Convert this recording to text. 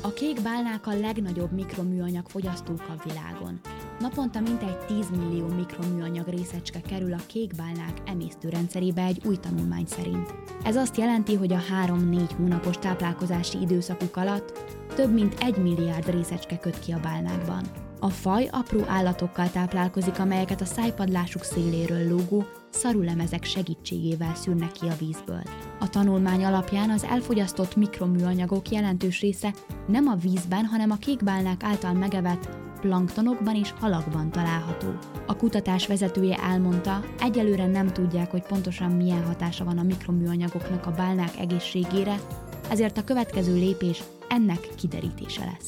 A kék bálnák a legnagyobb mikroműanyag fogyasztók a világon. Naponta mintegy 10 millió mikroműanyag részecske kerül a kék bálnák emésztőrendszerébe egy új tanulmány szerint. Ez azt jelenti, hogy a 3-4 hónapos táplálkozási időszakuk alatt több mint 1 milliárd részecske köt ki a bálnákban. A faj apró állatokkal táplálkozik, amelyeket a szájpadlásuk széléről lógó szarulemezek segítségével szűrnek ki a vízből. A tanulmány alapján az elfogyasztott mikroműanyagok jelentős része nem a vízben, hanem a kékbálnák által megevett planktonokban és halakban található. A kutatás vezetője elmondta, egyelőre nem tudják, hogy pontosan milyen hatása van a mikroműanyagoknak a bálnák egészségére, ezért a következő lépés ennek kiderítése lesz.